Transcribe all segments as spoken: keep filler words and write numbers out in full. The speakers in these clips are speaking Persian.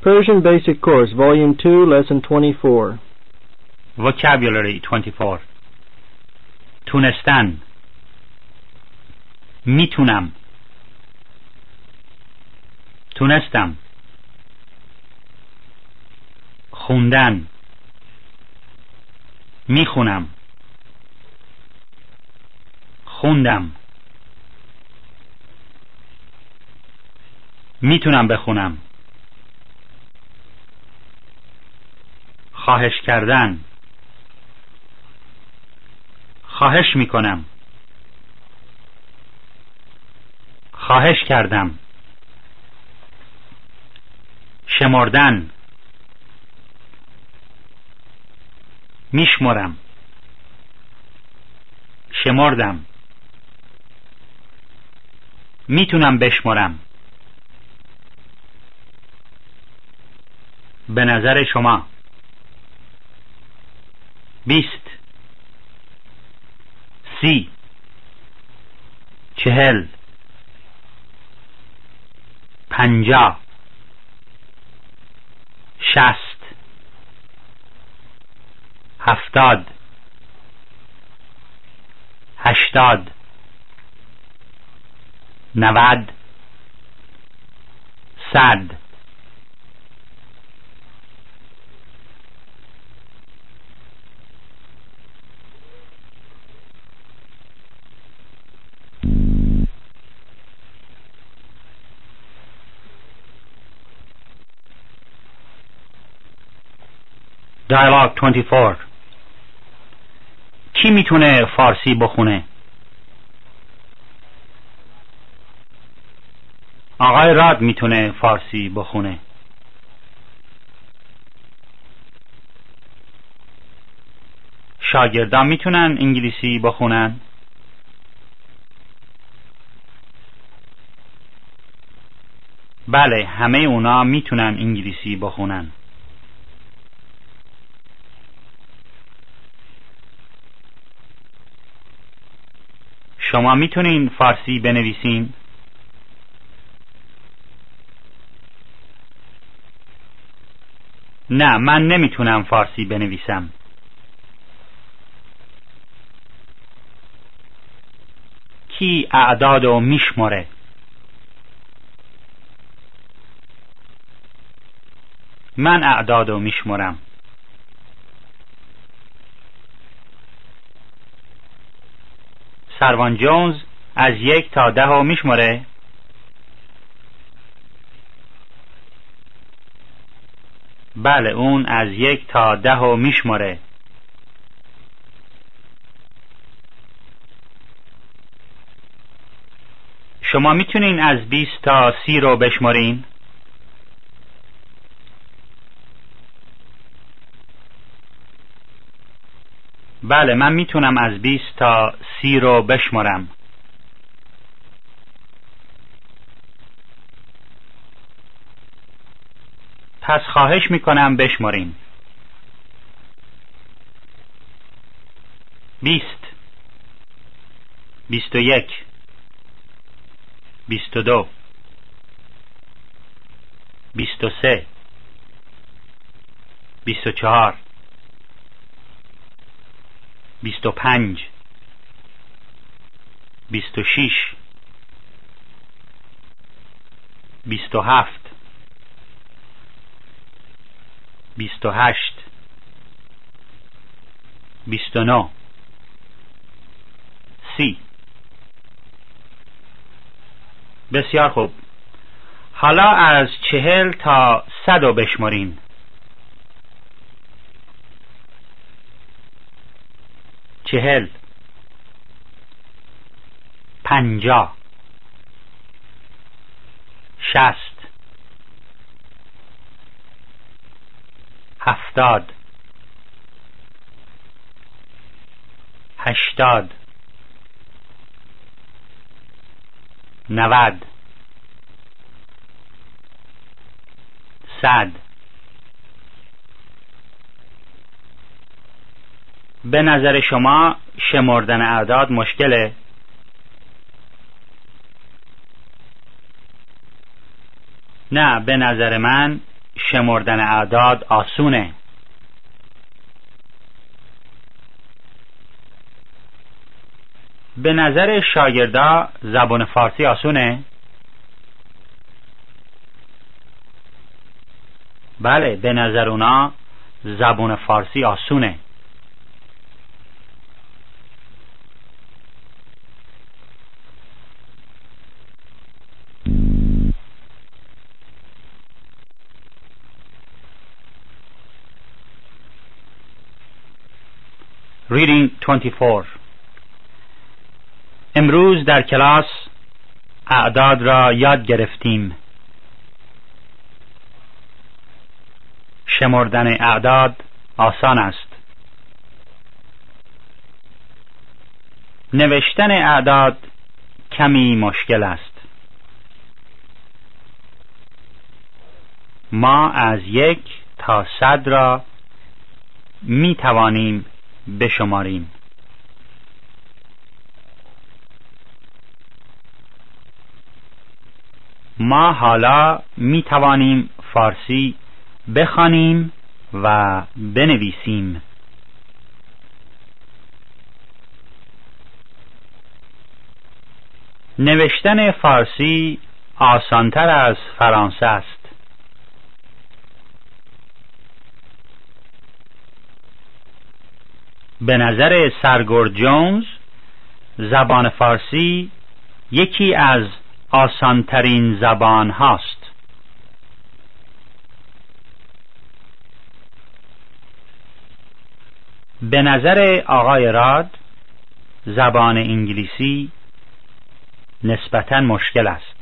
Persian Basic Course, Volume two, Lesson twenty-four. Vocabulary twenty-four. تونستن. میتونم. تونستم. خوندن. میخونم. خوندم. میتونم بخونم. خواهش کردن. خواهش میکنم. خواهش کردم. شمردن. میشمرم. شمردم. میتونم بشمرم. به نظر شما. بیست. سی. چهل. پنجاه. شست. هفتاد. هشتاد. نود. صد. Dialogue twenty-four. کی میتونه فارسی بخونه؟ آقای راد میتونه فارسی بخونه. شاگردان میتونن انگلیسی بخونن؟ بله، همه اونا میتونن انگلیسی بخونن. شما میتونین فارسی بنویسین؟ نه، من نمیتونم فارسی بنویسم. کی اعدادو میشمره؟ من اعدادو میشمرم. سروان جونز از یک تا ده ها میشمره؟ بله، اون از یک تا ده ها میشمره. شما میتونین از بیست تا سی رو بشمارین؟ بله، من میتونم از بیست تا سی رو بشمارم. پس خواهش میکنم بشمارین. بیست. بیست و یک. بیست و دو. بیست و سه. بیست و چهار. بیست و پنج. بیست و شش. بیست و هفت. بیست و هشت. بیست و نه. سی. بسیار خوب. حالا از چهل تا صد رو بشمارین. چهل. پنجاه. شست. هفتاد. هشتاد. نود. صد. به نظر شما شمردن اعداد مشکله؟ نه، به نظر من شمردن اعداد آسونه. به نظر شاگردا زبان فارسی آسونه؟ بله، به نظر اونا زبان فارسی آسونه. Reading twenty-four. امروز در کلاس اعداد را یاد گرفتیم. شمردن اعداد آسان است. نوشتن اعداد کمی مشکل است. ما از یک تا صد را می توانیم بشماریم. ما حالا می توانیم فارسی بخوانیم و بنویسیم. نوشتن فارسی آسانتر از فرانسه است. به نظر سرگورد جونز زبان فارسی یکی از آسانترین زبان هاست. به نظر آقای راد زبان انگلیسی نسبتاً مشکل است.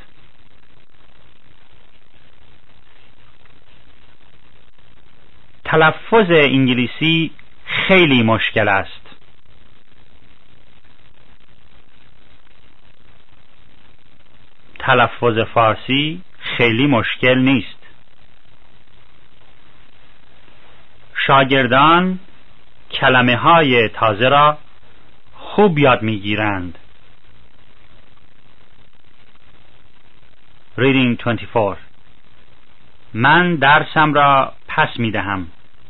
تلفظ انگلیسی خیلی مشکل است. تلفظ فارسی خیلی مشکل نیست. شاگردان کلمه های تازه را خوب یاد میگیرند. Reading twenty-four. من درسم را پس میدهم.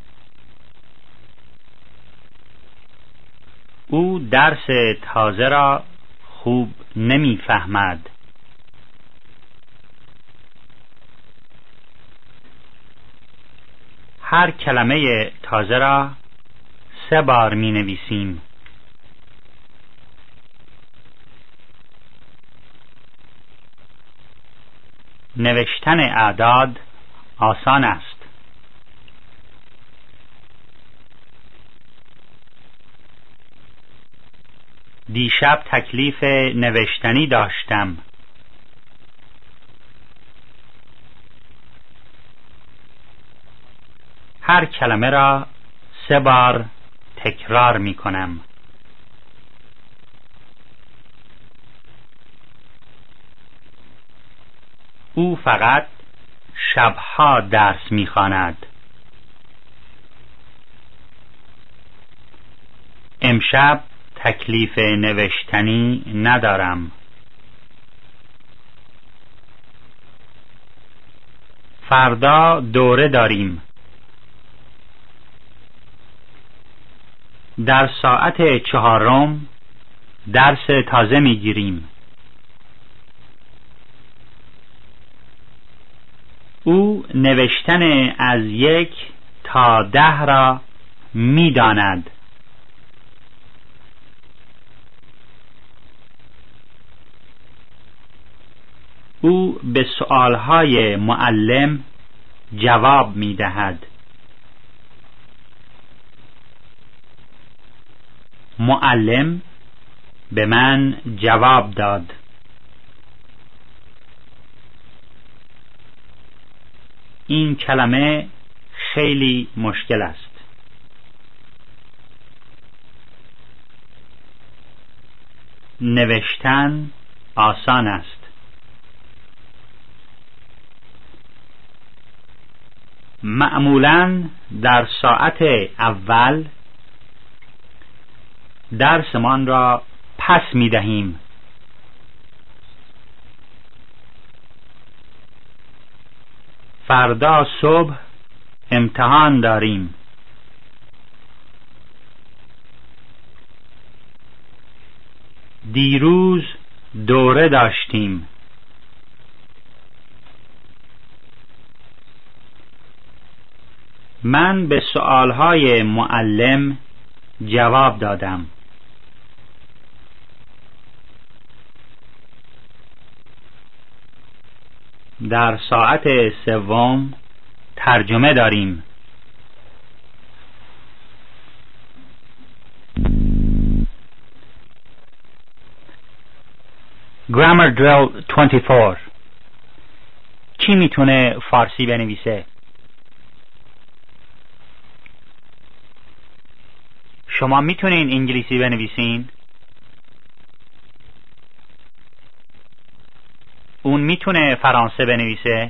او درس تازه را خوب نمیفهمد. هر کلمه تازه را سه بار می نویسیم. نوشتن اعداد آسان است. دیشب تکلیف نوشتنی داشتم. هر کلمه را سه بار تکرار می کنم. او فقط شبها درس می خواند. امشب تکلیف نوشتنی ندارم. فردا دوره داریم. در ساعت چهارم درس تازه میگیریم. او نوشتن از یک تا ده را میداند. او به سؤالهای معلم جواب میدهد. معلم به من جواب داد. این کلمه خیلی مشکل است. نوشتن آسان است. معمولاً در ساعت اول درسمان را پس می دهیم. فردا صبح امتحان داریم. دیروز دوره داشتیم. من به سؤالهای معلم جواب دادم. در ساعت سوم ترجمه داریم. Grammar Drill بیست و چهار. کی میتونه فارسی بنویسه؟ شما میتونین انگلیسی بنویسین؟ اون میتونه فرانسه بنویسه؟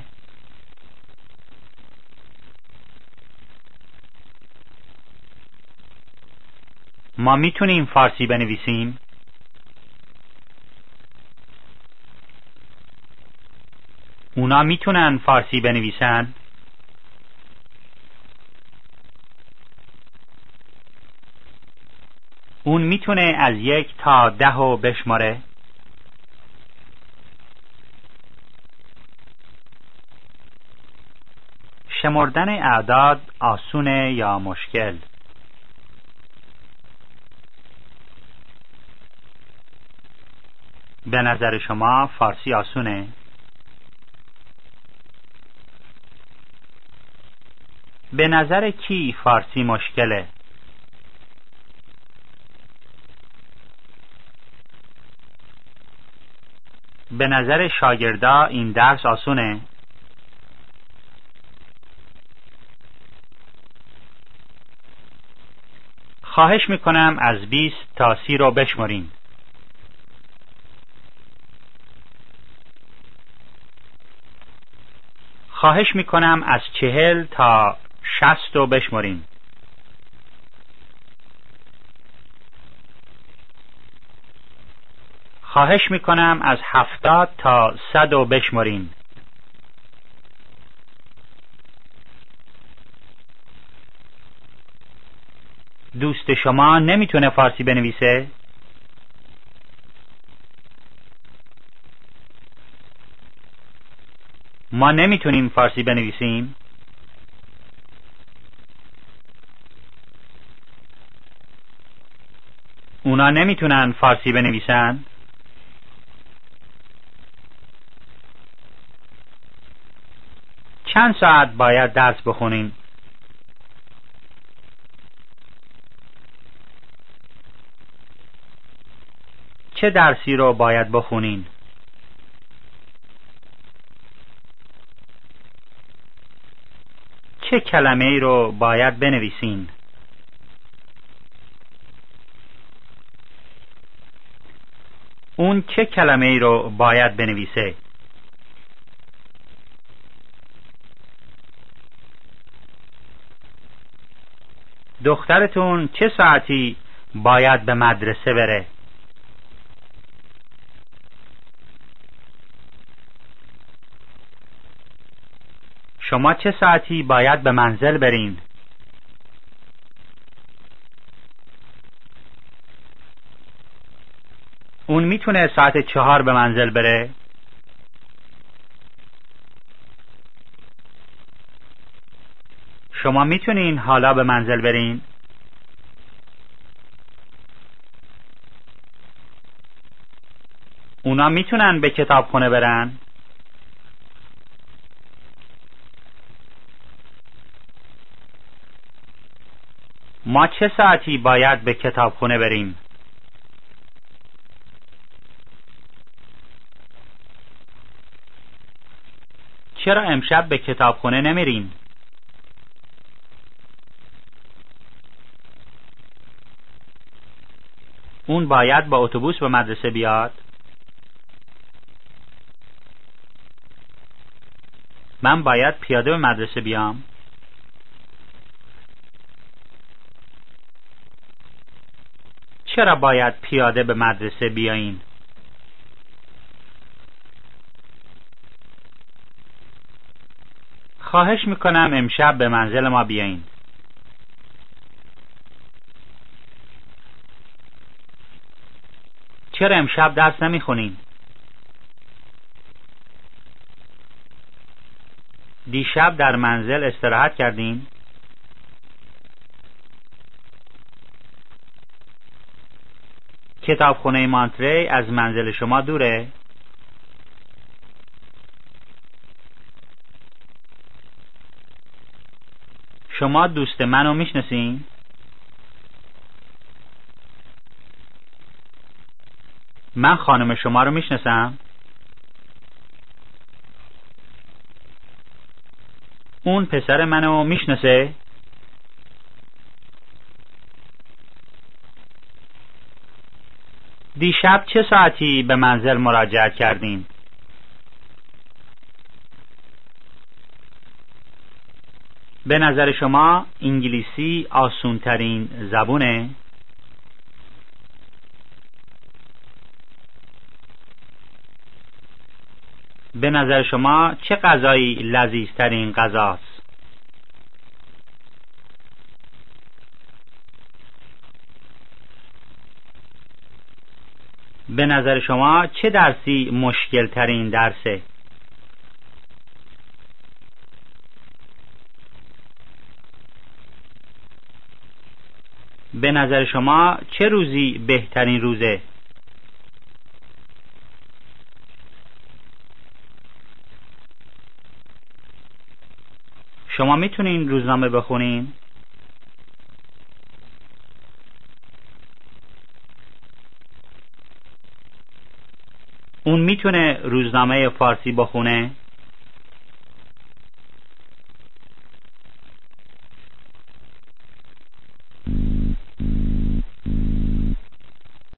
ما میتونیم فارسی بنویسیم؟ اونا میتونن فارسی بنویسن؟ اون میتونه از یک تا ده و بشماره؟ شمردن اعداد آسونه یا مشکل؟ به نظر شما فارسی آسونه؟ به نظر کی فارسی مشکله؟ به نظر شاگردا این درس آسونه؟ خواهش میکنم از بیست تا سی رو بشمرین. خواهش میکنم از چهل تا شصت رو بشمرین. خواهش میکنم از هفتاد تا صد رو بشمرین. دوست شما نمیتونه فارسی بنویسه؟ ما نمیتونیم فارسی بنویسیم؟ اونا نمیتونن فارسی بنویسن؟ چند ساعت باید درس بخونین؟ چه درسی رو باید بخونین؟ چه کلمه ای رو باید بنویسین؟ اون چه کلمه ای رو باید بنویسه؟ دخترتون چه ساعتی باید به مدرسه بره؟ شما چه ساعتی باید به منزل برین؟ اون میتونه ساعت چهار به منزل بره؟ شما میتونین حالا به منزل برین؟ اونا میتونن به کتابخونه برن؟ ما چه ساعتی باید به کتابخونه بریم؟ چرا امشب به کتابخونه نمیرین؟ اون باید با اتوبوس به مدرسه بیاد؟ من باید پیاده به مدرسه بیام؟ چرا باید پیاده به مدرسه بیایین؟ خواهش میکنم امشب به منزل ما بیاین. چرا امشب درس نمیخونین؟ دیشب در منزل استراحت کردین؟ کتابخونه مانتری از منزل شما دوره؟ شما دوست منو میشناسین؟ من خانم شما رو میشناسم؟ اون پسر منو میشناسه؟ دیشب چه ساعتی به منزل مراجعت کردین؟ به نظر شما انگلیسی آسونترین زبونه؟ به نظر شما چه غذایی لذیذترین غذاست؟ به نظر شما چه درسی مشکل ترین درسه؟ به نظر شما چه روزی بهترین روزه؟ شما میتونین روزنامه بخونین؟ اون میتونه روزنامه فارسی بخونه؟